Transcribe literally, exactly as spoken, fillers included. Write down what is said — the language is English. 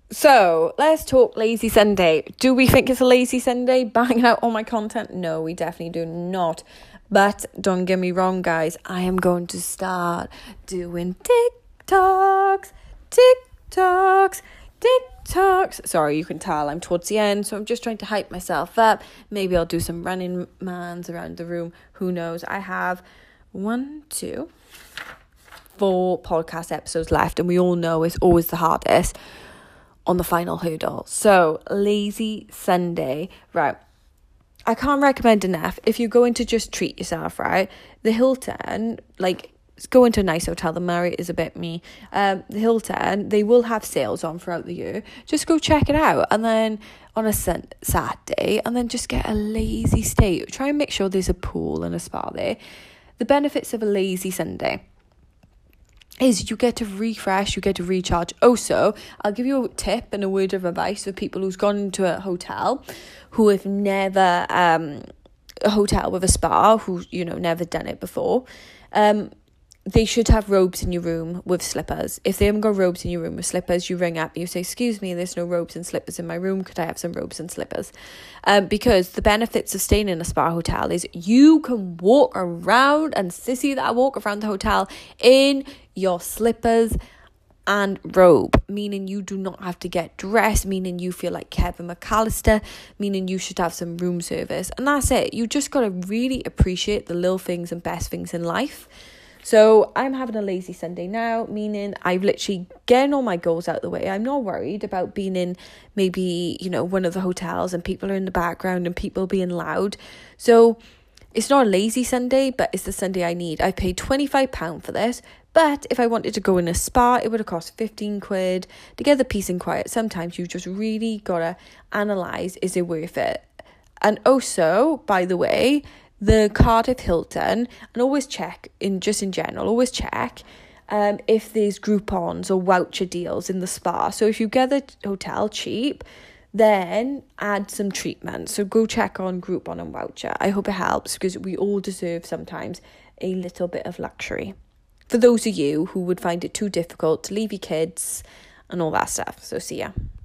So, let's talk lazy Sunday. Do we think it's a lazy Sunday, banging out all my content? No, we definitely do not. But don't get me wrong, guys. I am going to start doing TikToks, TikToks, TikToks. Sorry, you can tell I'm towards the end, so I'm just trying to hype myself up. Maybe I'll do some running mans around the room. Who knows? I have one, two, four podcast episodes left, and we all know it's always the hardest on the final hurdle. So, lazy Sunday, right? I can't recommend enough. If you're going to just treat yourself, right? The Hilton, like, go into a nice hotel. The Marriott is a bit me. Um, the Hilton, they will have sales on throughout the year. Just go check it out, and then on a sun- Saturday, and then just get a lazy stay. Try and make sure there's a pool and a spa there. The benefits of a lazy Sunday is you get to refresh, you get to recharge. Also, I'll give you a tip and a word of advice for people who's gone into a hotel who have never, um, a hotel with a spa, who, you know, never done it before. Um, they should have robes in your room with slippers. If they haven't got robes in your room with slippers, you ring up, you say, excuse me, there's no robes and slippers in my room. Could I have some robes and slippers? Um, because the benefits of staying in a spa hotel is you can walk around and sissy that walk around the hotel in your slippers and robe, meaning you do not have to get dressed, meaning you feel like Kevin McAllister, meaning you should have some room service. And that's it. You just got to really appreciate the little things and best things in life. So I'm having a lazy Sunday now, meaning I've literally getting all my goals out of the way. I'm not worried about being in maybe, you know, one of the hotels and people are in the background and people being loud. So it's not a lazy Sunday, but it's the Sunday I need. I paid twenty-five pounds for this, but if I wanted to go in a spa, it would have cost fifteen quid. To get the peace and quiet, sometimes you just really gotta analyse, is it worth it? And also, by the way, the Cardiff Hilton, and always check, in just in general, always check um, if there's Groupons or voucher deals in the spa. So if you get the hotel cheap, then add some treatment. So go check on Groupon and voucher. I hope it helps, because we all deserve sometimes a little bit of luxury. For those of you who would find it too difficult to leave your kids and all that stuff. So see ya.